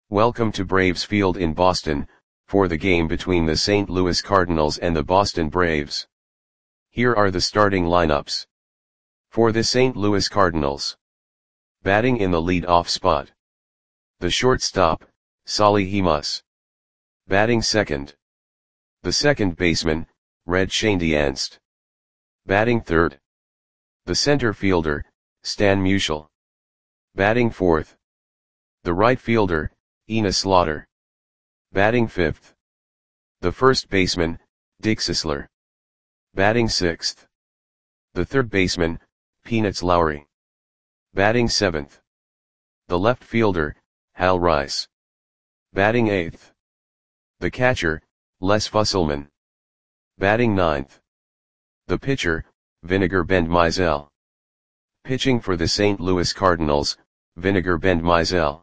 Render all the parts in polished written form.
Welcome to Braves Field in Boston, for the game between the St. Louis Cardinals and the Boston Braves. Here are the starting lineups. For the St. Louis Cardinals. Batting in the lead-off spot. The shortstop, Solly Hemus. Batting second. The second baseman, Red Schoendienst. Batting third. The center fielder, Stan Musial. Batting fourth. The right fielder, Enos Slaughter. Batting fifth. The first baseman, Dick Sisler. Batting sixth. The third baseman, Peanuts Lowry. Batting seventh. The left fielder, Hal Rice. Batting eighth. The catcher, Les Fusselman. Batting ninth. The pitcher, Vinegar Bend Mizell. Pitching for the St. Louis Cardinals, Vinegar Bend Mizell.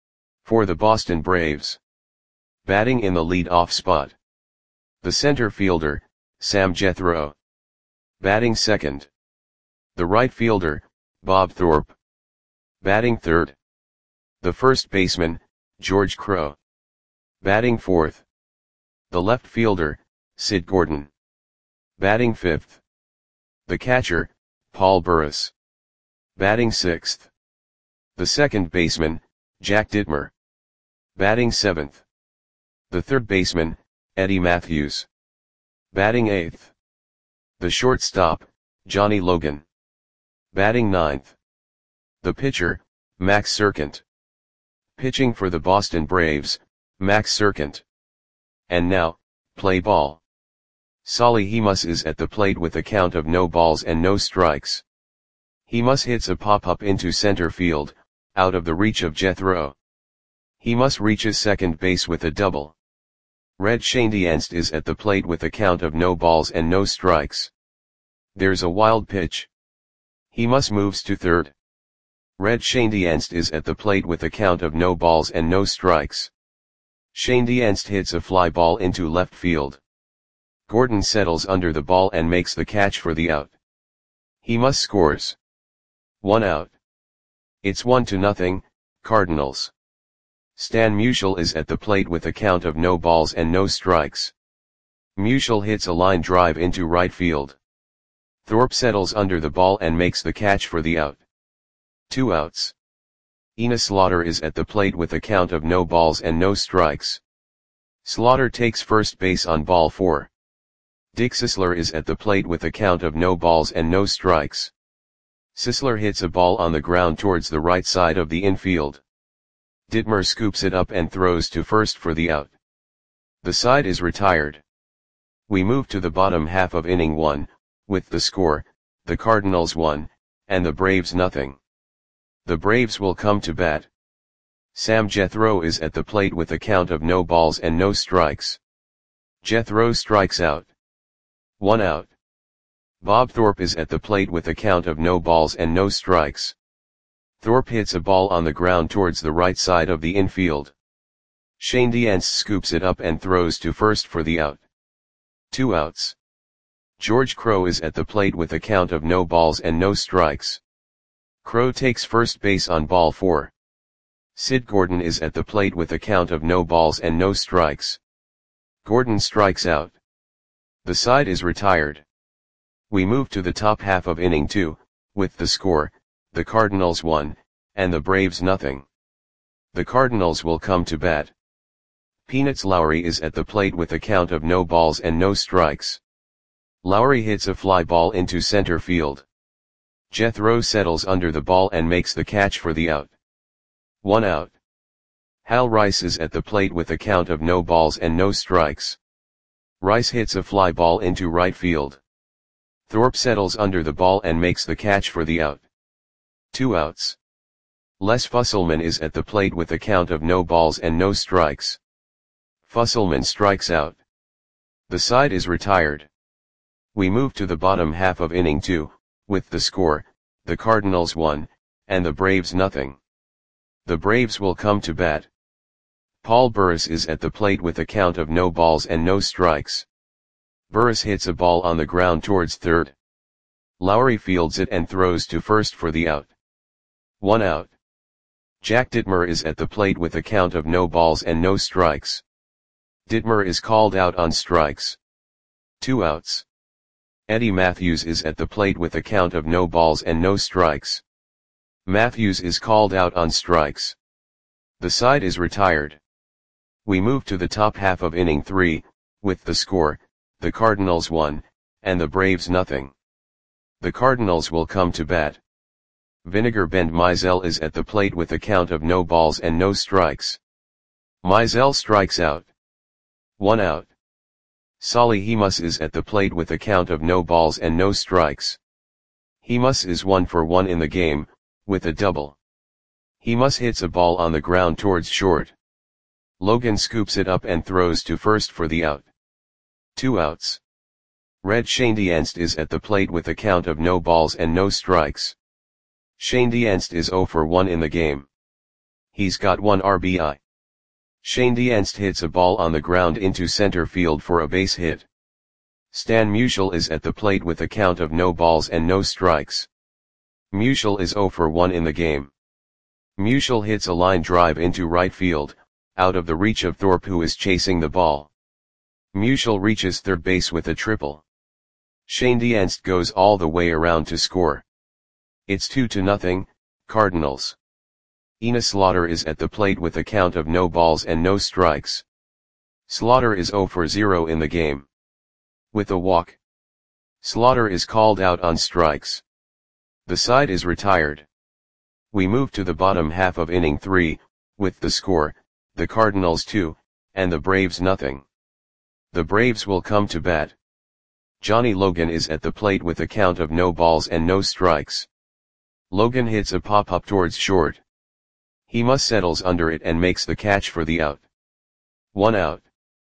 For the Boston Braves. Batting in the lead-off spot. The center fielder, Sam Jethro. Batting second. The right fielder, Bob Thorpe. Batting third. The first baseman, George Crowe. Batting fourth. The left fielder, Sid Gordon. Batting fifth. The catcher, Paul Burris. Batting sixth. The second baseman, Jack Dittmer. Batting seventh. The third baseman, Eddie Matthews. Batting eighth. The shortstop, Johnny Logan. Batting ninth. The pitcher, Max Serkent. Pitching for the Boston Braves, Max Serkent. And now, play ball. Solly Hemus is at the plate with a count of no balls and no strikes. Hemus hits a pop-up into center field, out of the reach of Jethro. Hemus reaches second base with a double. Red Schoendienst is at the plate with a count of no balls and no strikes. There's a wild pitch. Hemus moves to third. Red Schoendienst is at the plate with a count of no balls and no strikes. Schoendienst hits a fly ball into left field. Gordon settles under the ball and makes the catch for the out. Hemus scores. 1 out. It's 1-0, Cardinals. Stan Musial is at the plate with a count of no balls and no strikes. Musial hits a line drive into right field. Thorpe settles under the ball and makes the catch for the out. 2 outs. Enos Slaughter is at the plate with a count of no balls and no strikes. Slaughter takes first base on ball 4. Dick Sisler is at the plate with a count of no balls and no strikes. Sisler hits a ball on the ground towards the right side of the infield. Dittmer scoops it up and throws to first for the out. The side is retired. We move to the bottom half of inning 1, with the score, the Cardinals 1, and the Braves nothing. The Braves will come to bat. Sam Jethro is at the plate with a count of no balls and no strikes. Jethro strikes out. 1 out. Bob Thorpe is at the plate with a count of no balls and no strikes. Thorpe hits a ball on the ground towards the right side of the infield. Schoendienst scoops it up and throws to first for the out. 2 outs. George Crowe is at the plate with a count of no balls and no strikes. Crowe takes first base on ball 4. Sid Gordon is at the plate with a count of no balls and no strikes. Gordon strikes out. The side is retired. We move to the top half of inning 2, with the score, the Cardinals 1, and the Braves nothing. The Cardinals will come to bat. Peanuts Lowry is at the plate with a count of no balls and no strikes. Lowry hits a fly ball into center field. Jethro settles under the ball and makes the catch for the out. 1 out. Hal Rice is at the plate with a count of no balls and no strikes. Rice hits a fly ball into right field. Thorpe settles under the ball and makes the catch for the out. 2 outs. Les Fusselman is at the plate with a count of no balls and no strikes. Fusselman strikes out. The side is retired. We move to the bottom half of inning 2, with the score, the Cardinals 1, and the Braves nothing. The Braves will come to bat. Paul Burris is at the plate with a count of no balls and no strikes. Burris hits a ball on the ground towards third. Lowry fields it and throws to first for the out. 1 out. Jack Dittmer is at the plate with a count of no balls and no strikes. Dittmer is called out on strikes. 2 outs. Eddie Matthews is at the plate with a count of no balls and no strikes. Matthews is called out on strikes. The side is retired. We move to the top half of inning 3, with the score, the Cardinals 1, and the Braves nothing. The Cardinals will come to bat. Vinegar Bend Mizell is at the plate with a count of no balls and no strikes. Mizell strikes out. 1 out. Solly Hemus is at the plate with a count of no balls and no strikes. Hemus is 1 for 1 in the game, with a double. Hemus hits a ball on the ground towards short. Logan scoops it up and throws to first for the out. 2 outs. Red Schoendienst is at the plate with a count of no balls and no strikes. Schoendienst is 0 for 1 in the game. He's got 1 RBI. Schoendienst hits a ball on the ground into center field for a base hit. Stan Musial is at the plate with a count of no balls and no strikes. Musial is 0 for 1 in the game. Musial hits a line drive into right field, out of the reach of Thorpe, who is chasing the ball. Musial reaches third base with a triple. Schoendienst goes all the way around to score. It's 2-0, Cardinals. Enos Slaughter is at the plate with a count of no balls and no strikes. Slaughter is 0 for 0 in the game. With a walk. Slaughter is called out on strikes. The side is retired. We move to the bottom half of inning 3, with the score, the Cardinals 2, and the Braves nothing. The Braves will come to bat. Johnny Logan is at the plate with a count of no balls and no strikes. Logan hits a pop-up towards short. Hemus settles under it and makes the catch for the out. 1 out.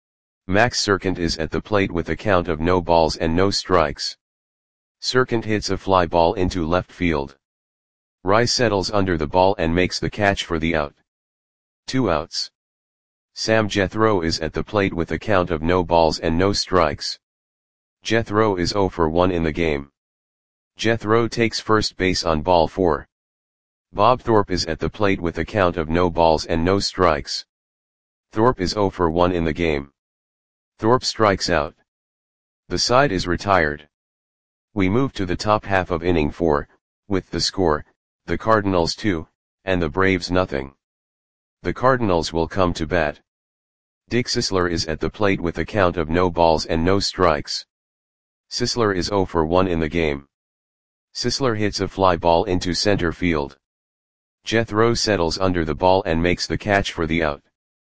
Max Serkant is at the plate with a count of no balls and no strikes. Serkant hits a fly ball into left field. Rice settles under the ball and makes the catch for the out. 2 outs. Sam Jethro is at the plate with a count of no balls and no strikes. Jethro is 0 for 1 in the game. Jethro takes first base on ball 4. Bob Thorpe is at the plate with a count of no balls and no strikes. Thorpe is 0 for 1 in the game. Thorpe strikes out. The side is retired. We move to the top half of inning 4, with the score, the Cardinals 2, and the Braves nothing. The Cardinals will come to bat. Dick Sisler is at the plate with a count of no balls and no strikes. Sisler is 0 for 1 in the game. Sisler hits a fly ball into center field. Jethro settles under the ball and makes the catch for the out.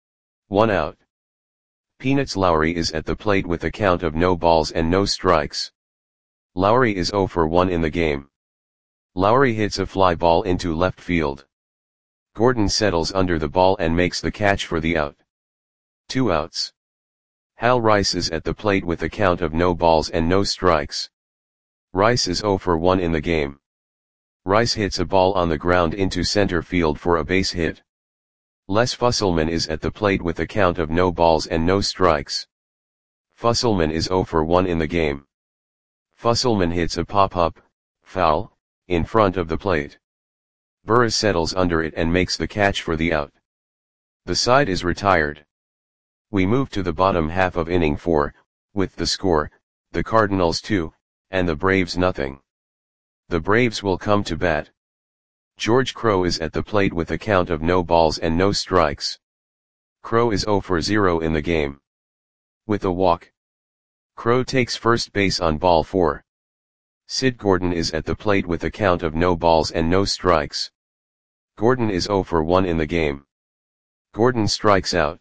1 out. Peanuts Lowry is at the plate with a count of no balls and no strikes. Lowry is 0 for 1 in the game. Lowry hits a fly ball into left field. Gordon settles under the ball and makes the catch for the out. 2 outs. Hal Rice is at the plate with a count of no balls and no strikes. Rice is 0 for 1 in the game. Rice hits a ball on the ground into center field for a base hit. Les Fusselman is at the plate with a count of no balls and no strikes. Fusselman is 0 for 1 in the game. Fusselman hits a pop-up, foul, in front of the plate. Burris settles under it and makes the catch for the out. The side is retired. We move to the bottom half of inning 4, with the score, the Cardinals 2, and the Braves nothing. The Braves will come to bat. George Crowe is at the plate with a count of no balls and no strikes. Crowe is 0 for 0 in the game. With a walk. Crowe takes first base on ball 4. Sid Gordon is at the plate with a count of no balls and no strikes. Gordon is 0 for 1 in the game. Gordon strikes out.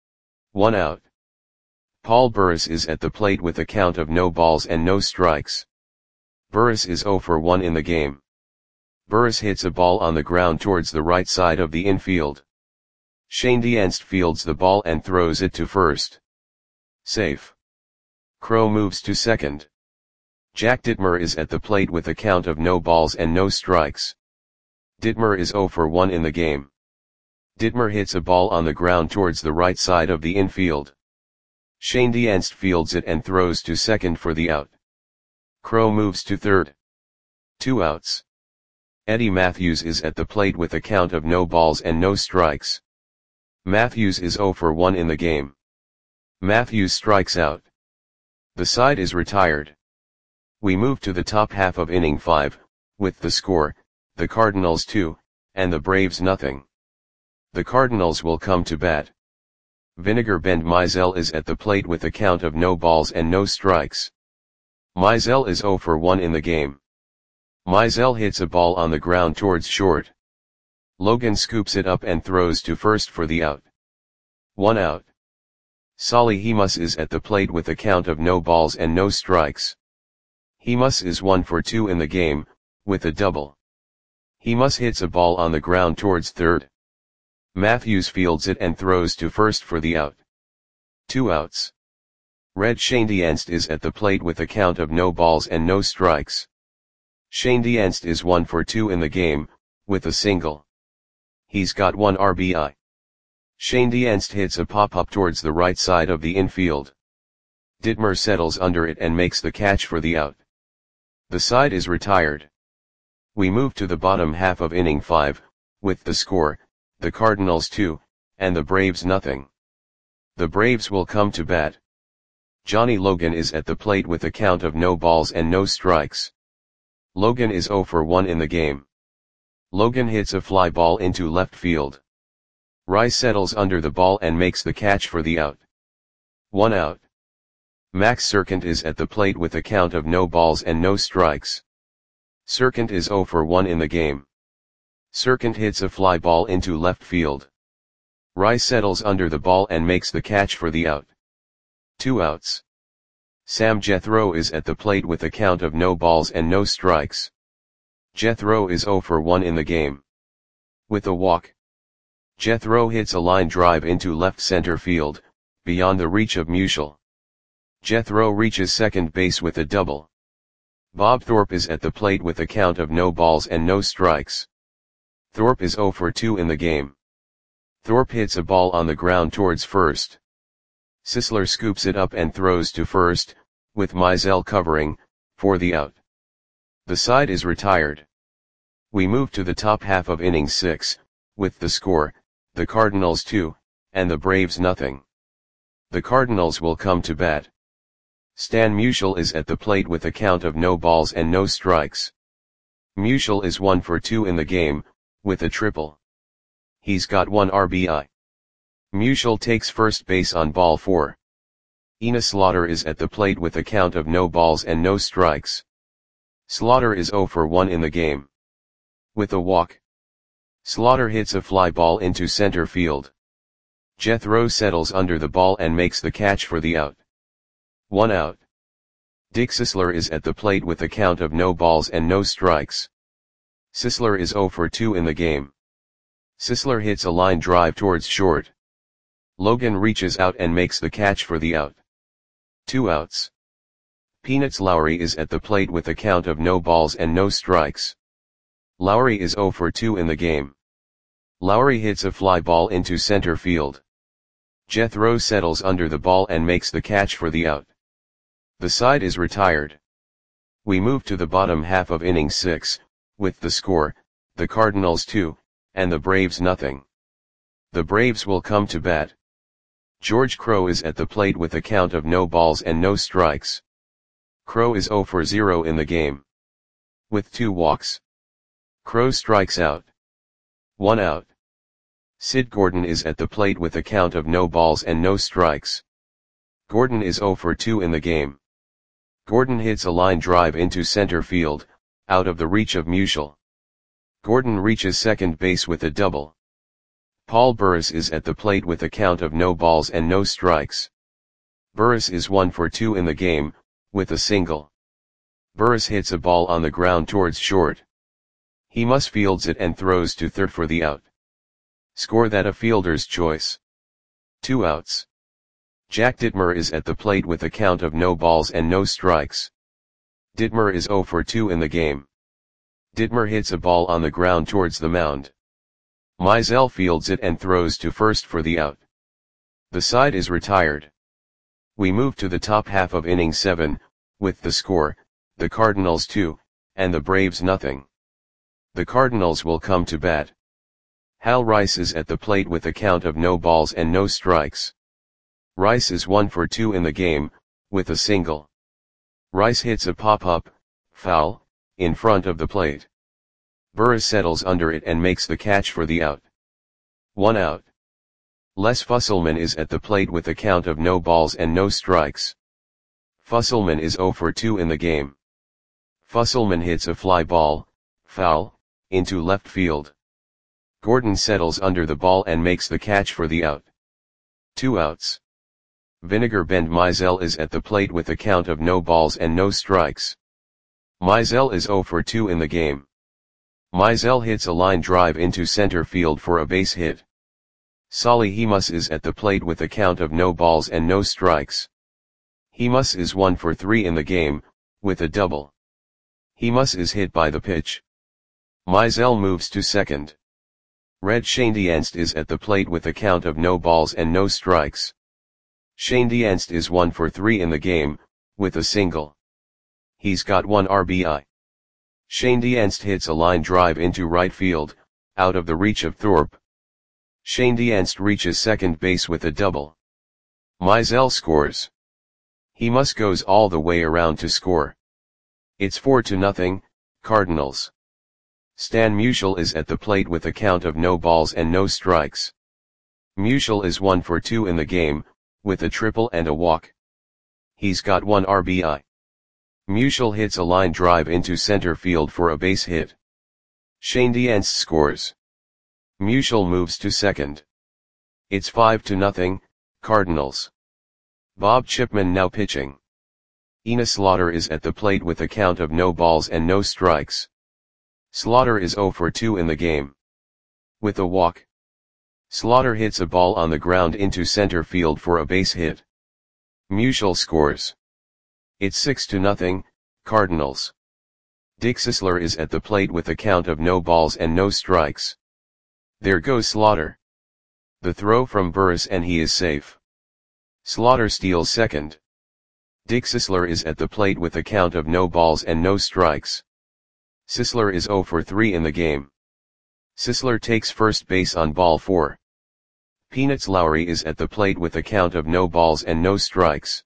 1 out. Paul Burris is at the plate with a count of no balls and no strikes. Burris is 0 for 1 in the game. Burris hits a ball on the ground towards the right side of the infield. Schoendienst fields the ball and throws it to first. Safe. Crowe moves to second. Jack Dittmer is at the plate with a count of no balls and no strikes. Dittmer is 0 for 1 in the game. Dittmer hits a ball on the ground towards the right side of the infield. Schoendienst fields it and throws to second for the out. Crowe moves to third. 2 outs. Eddie Matthews is at the plate with a count of no balls and no strikes. Matthews is 0 for 1 in the game. Matthews strikes out. The side is retired. We move to the top half of inning 5, with the score, the Cardinals 2, and the Braves nothing. The Cardinals will come to bat. Vinegar Bend Mizell is at the plate with a count of no balls and no strikes. Mizell is 0 for 1 in the game. Mizell hits a ball on the ground towards short. Logan scoops it up and throws to first for the out. 1 out. Solly Hemus is at the plate with a count of no balls and no strikes. Hemus is 1 for 2 in the game, with a double. Hemus hits a ball on the ground towards third. Matthews fields it and throws to first for the out. 2 outs. Red Schoendienst is at the plate with a count of no balls and no strikes. Schoendienst is 1 for 2 in the game, with a single. He's got 1 RBI. Schoendienst hits a pop-up towards the right side of the infield. Dittmer settles under it and makes the catch for the out. The side is retired. We move to the bottom half of inning 5, with the score, the Cardinals 2, and the Braves nothing. The Braves will come to bat. Johnny Logan is at the plate with a count of no balls and no strikes. Logan is 0 for 1 in the game. Logan hits a fly ball into left field. Rice settles under the ball and makes the catch for the out. 1 out. Max Serkant is at the plate with a count of no balls and no strikes. Serkant is 0 for 1 in the game. Serkant hits a fly ball into left field. Rice settles under the ball and makes the catch for the out. 2 outs. Sam Jethro is at the plate with a count of no balls and no strikes. Jethro is 0 for 1 in the game. With a walk. Jethro hits a line drive into left center field, beyond the reach of Musial. Jethro reaches second base with a double. Bob Thorpe is at the plate with a count of no balls and no strikes. Thorpe is 0 for 2 in the game. Thorpe hits a ball on the ground towards first. Sisler scoops it up and throws to first, with Mizell covering, for the out. The side is retired. We move to the top half of inning 6, with the score, the Cardinals 2, and the Braves nothing. The Cardinals will come to bat. Stan Musial is at the plate with a count of no balls and no strikes. Musial is 1 for 2 in the game, with a triple. He's got 1 RBI. Musial takes first base on ball 4. Ina Slaughter is at the plate with a count of no balls and no strikes. Slaughter is 0 for 1 in the game. With a walk. Slaughter hits a fly ball into center field. Jethro settles under the ball and makes the catch for the out. 1 out. Dick Sisler is at the plate with a count of no balls and no strikes. Sisler is 0 for 2 in the game. Sisler hits a line drive towards short. Logan reaches out and makes the catch for the out. 2 outs. Peanuts Lowry is at the plate with a count of no balls and no strikes. Lowry is 0 for 2 in the game. Lowry hits a fly ball into center field. Jethro settles under the ball and makes the catch for the out. The side is retired. We move to the bottom half of inning 6, with the score, the Cardinals 2, and the Braves nothing. The Braves will come to bat. George Crowe is at the plate with a count of no balls and no strikes. Crowe is 0 for 0 in the game. With 2 walks. Crowe strikes out. 1 out. Sid Gordon is at the plate with a count of no balls and no strikes. Gordon is 0 for 2 in the game. Gordon hits a line drive into center field, out of the reach of Musial. Gordon reaches second base with a double. Paul Burris is at the plate with a count of no balls and no strikes. Burris is 1 for 2 in the game, with a single. Burris hits a ball on the ground towards short. Hemus fields it and throws to third for the out. Score that a fielder's choice. 2 outs. Jack Dittmer is at the plate with a count of no balls and no strikes. Dittmer is 0 for 2 in the game. Dittmer hits a ball on the ground towards the mound. Mizell fields it and throws to first for the out. The side is retired. We move to the top half of inning 7, with the score, the Cardinals 2, and the Braves nothing. The Cardinals will come to bat. Hal Rice is at the plate with a count of no balls and no strikes. Rice is 1 for 2 in the game, with a single. Rice hits a pop-up, foul, in front of the plate. Burris settles under it and makes the catch for the out. 1 out. Les Fusselman is at the plate with a count of no balls and no strikes. Fusselman is 0 for 2 in the game. Fusselman hits a fly ball, foul, into left field. Gordon settles under the ball and makes the catch for the out. 2 outs. Vinegar Bend Mizell is at the plate with a count of no balls and no strikes. Mizell is 0 for 2 in the game. Mizell hits a line drive into center field for a base hit. Solly Hemus is at the plate with a count of no balls and no strikes. Hemus is 1 for 3 in the game, with a double. Hemus is hit by the pitch. Mizell moves to second. Red Schoendienst is at the plate with a count of no balls and no strikes. Schoendienst is 1 for 3 in the game, with a single. He's got 1 RBI. Schoendienst hits a line drive into right field, out of the reach of Thorpe. Schoendienst reaches second base with a double. Mizell scores. Hemus goes all the way around to score. It's 4-0, Cardinals. Stan Musial is at the plate with a count of no balls and no strikes. Musial is 1 for 2 in the game, with a triple and a walk. He's got 1 RBI. Musial hits a line drive into center field for a base hit. Schoendienst scores. Musial moves to second. It's 5-0, Cardinals. Bob Chipman now pitching. Enos Slaughter is at the plate with a count of no balls and no strikes. Slaughter is 0 for 2 in the game. With a walk. Slaughter hits a ball on the ground into center field for a base hit. Musial scores. It's 6-0, Cardinals. Dick Sisler is at the plate with a count of no balls and no strikes. There goes Slaughter. The throw from Burris and he is safe. Slaughter steals second. Dick Sisler is at the plate with a count of no balls and no strikes. Sisler is 0 for 3 in the game. Sisler takes first base on ball 4. Peanuts Lowry is at the plate with a count of no balls and no strikes.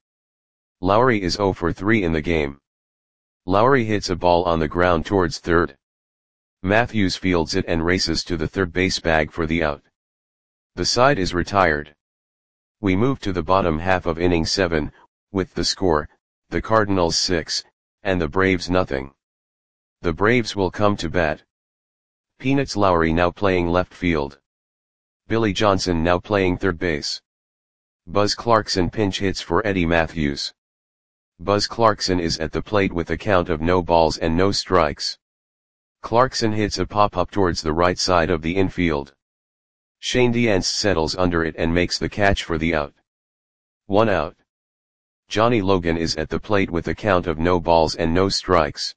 Lowry is 0 for 3 in the game. Lowry hits a ball on the ground towards third. Matthews fields it and races to the third base bag for the out. The side is retired. We move to the bottom half of inning 7, with the score, the Cardinals 6, and the Braves nothing. The Braves will come to bat. Peanuts Lowry now playing left field. Billy Johnson now playing third base. Buzz Clarkson pinch hits for Eddie Matthews. Buzz Clarkson is at the plate with a count of no balls and no strikes. Clarkson hits a pop-up towards the right side of the infield. Schoendienst settles under it and makes the catch for the out. 1 out. Johnny Logan is at the plate with a count of no balls and no strikes.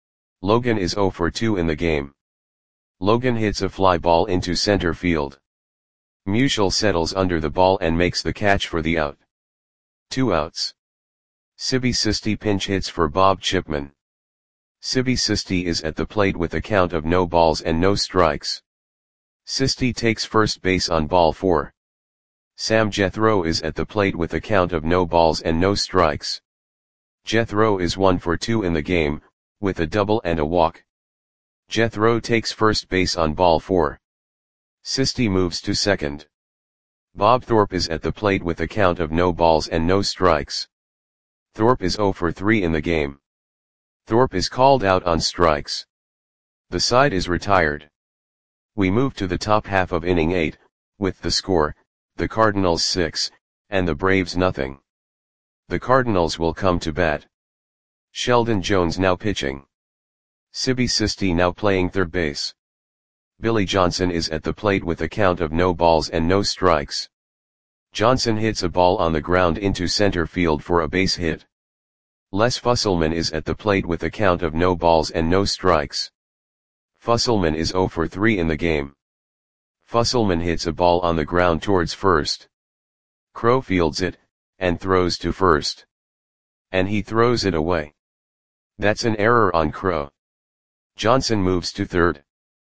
Logan is 0 for 2 in the game. Logan hits a fly ball into center field. Musial settles under the ball and makes the catch for the out. 2 outs. Sibby Sisti pinch hits for Bob Chipman. Sibby Sisti is at the plate with a count of no balls and no strikes. Sisti takes first base on ball 4. Sam Jethro is at the plate with a count of no balls and no strikes. Jethro is 1 for 2 in the game, with a double and a walk. Jethro takes first base on ball 4. Sisti moves to second. Bob Thorpe is at the plate with a count of no balls and no strikes. Thorpe is 0 for 3 in the game. Thorpe is called out on strikes. The side is retired. We move to the top half of inning 8, with the score, the Cardinals 6, and the Braves nothing. The Cardinals will come to bat. Sheldon Jones now pitching. Sibby Sisti now playing third base. Billy Johnson is at the plate with a count of no balls and no strikes. Johnson hits a ball on the ground into center field for a base hit. Les Fusselman is at the plate with a count of no balls and no strikes. Fusselman is 0 for 3 in the game. Fusselman hits a ball on the ground towards first. Crow fields it, and throws to first. And he throws it away. That's an error on Crow. Johnson moves to third.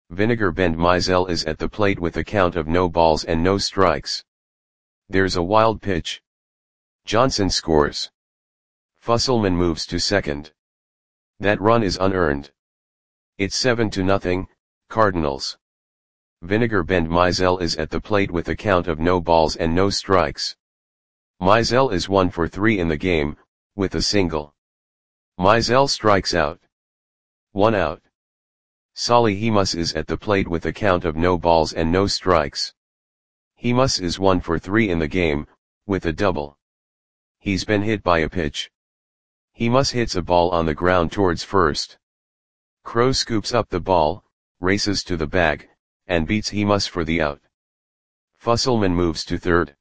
Vinegar Bend Mizell is at the plate with a count of no balls and no strikes. There's a wild pitch. Johnson scores. Fusselman moves to second. That run is unearned. It's 7-0, Cardinals. Vinegar Bend Mizell is at the plate with a count of no balls and no strikes. Mizell is 1 for 3 in the game, with a single. Mizell strikes out. 1 out. Solly Hemus is at the plate with a count of no balls and no strikes. Hemus is 1 for 3 in the game, with a double. He's been hit by a pitch. Hemus hits a ball on the ground towards first. Crow scoops up the ball, races to the bag, and beats Hemus for the out. Fusselman moves to third.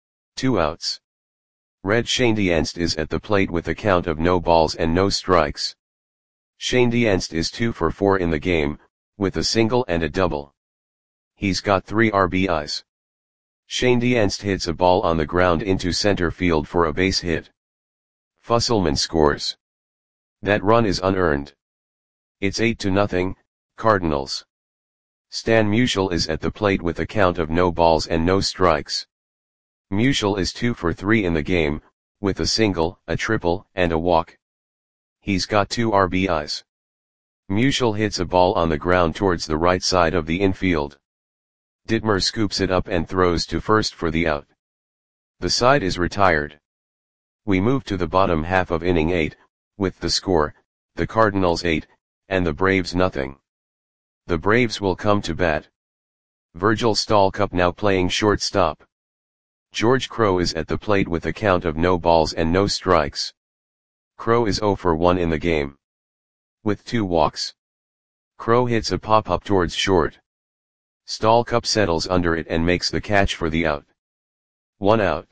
2 outs. Red Schoendienst is at the plate with a count of no balls and no strikes. Schoendienst is 2 for 4 in the game, with a single and a double. He's got 3 RBIs. Schoendienst hits a ball on the ground into center field for a base hit. Fusselman scores. That run is unearned. It's 8-0, Cardinals. Stan Musial is at the plate with a count of no balls and no strikes. Musial is 2 for 3 in the game, with a single, a triple, and a walk. He's got 2 RBIs. Musial hits a ball on the ground towards the right side of the infield. Dittmer scoops it up and throws to first for the out. The side is retired. We move to the bottom half of inning 8, with the score, the Cardinals 8, and the Braves nothing. The Braves will come to bat. Virgil Stalcup now playing shortstop. George Crowe is at the plate with a count of no balls and no strikes. Crowe is 0 for 1 in the game. With 2 walks. Crowe hits a pop-up towards short. Stalcup settles under it and makes the catch for the out. 1 out.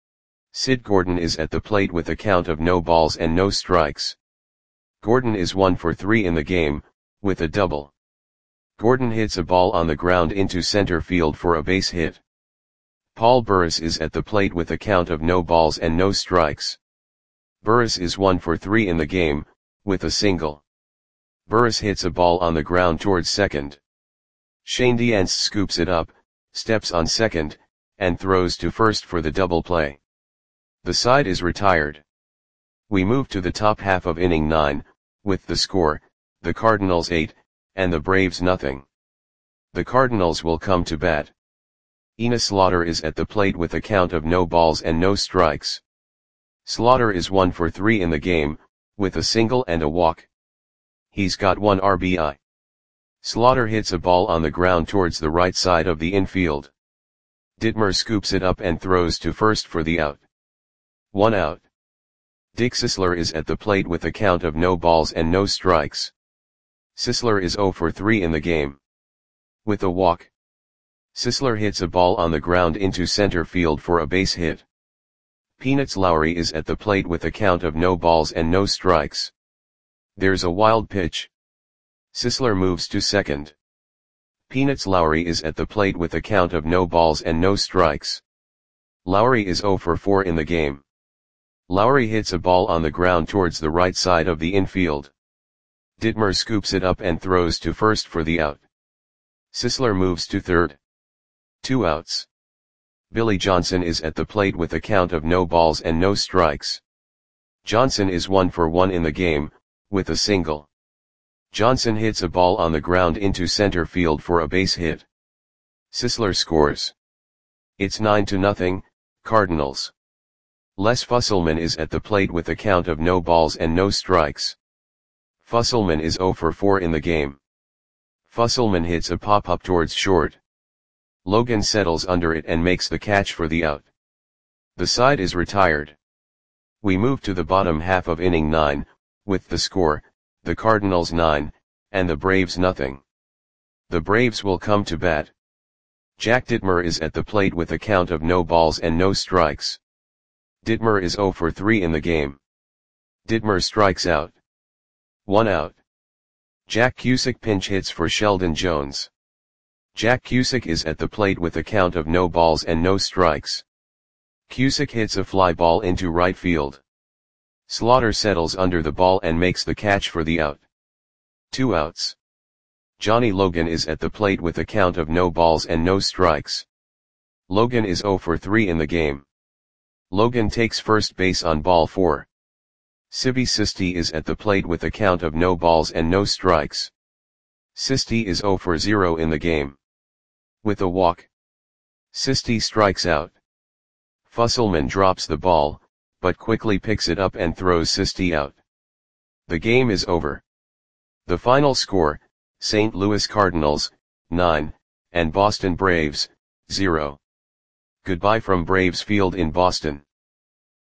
Sid Gordon is at the plate with a count of no balls and no strikes. Gordon is 1 for 3 in the game, with a double. Gordon hits a ball on the ground into center field for a base hit. Paul Burris is at the plate with a count of no balls and no strikes. Burris is 1 for 3 in the game, with a single. Burris hits a ball on the ground towards second. Schoendienst scoops it up, steps on second, and throws to first for the double play. The side is retired. We move to the top half of inning 9, with the score, the Cardinals 8, and the Braves nothing. The Cardinals will come to bat. Enos Slaughter is at the plate with a count of no balls and no strikes. Slaughter is 1 for 3 in the game, with a single and a walk. He's got 1 RBI. Slaughter hits a ball on the ground towards the right side of the infield. Dittmer scoops it up and throws to first for the out. 1 out. Dick Sisler is at the plate with a count of no balls and no strikes. Sisler is 0 for 3 in the game. With a walk. Sisler hits a ball on the ground into center field for a base hit. Peanuts Lowry is at the plate with a count of no balls and no strikes. There's a wild pitch. Sisler moves to second. Peanuts Lowry is at the plate with a count of no balls and no strikes. Lowry is 0 for 4 in the game. Lowry hits a ball on the ground towards the right side of the infield. Dittmer scoops it up and throws to first for the out. Sisler moves to third. 2 outs. Billy Johnson is at the plate with a count of no balls and no strikes. Johnson is 1 for 1 in the game, with a single. Johnson hits a ball on the ground into center field for a base hit. Sisler scores. It's 9-0, Cardinals. Les Fusselman is at the plate with a count of no balls and no strikes. Fusselman is 0 for 4 in the game. Fusselman hits a pop-up towards short. Logan settles under it and makes the catch for the out. The side is retired. We move to the bottom half of inning 9, with the score, the Cardinals 9, and the Braves nothing. The Braves will come to bat. Jack Dittmer is at the plate with a count of no balls and no strikes. Dittmer is 0 for 3 in the game. Dittmer strikes out. 1 out. Jack Cusick pinch hits for Sheldon Jones. Jack Cusick is at the plate with a count of no balls and no strikes. Cusick hits a fly ball into right field. Slaughter settles under the ball and makes the catch for the out. 2 outs. Johnny Logan is at the plate with a count of no balls and no strikes. Logan is 0 for 3 in the game. Logan takes first base on ball 4. Sibby Sisti is at the plate with a count of no balls and no strikes. Sisti is 0 for 0 in the game. With a walk, Sisti strikes out. Fusselman drops the ball, but quickly picks it up and throws Sisti out. The game is over. The final score, St. Louis Cardinals, 9, and Boston Braves, 0. Goodbye from Braves Field in Boston.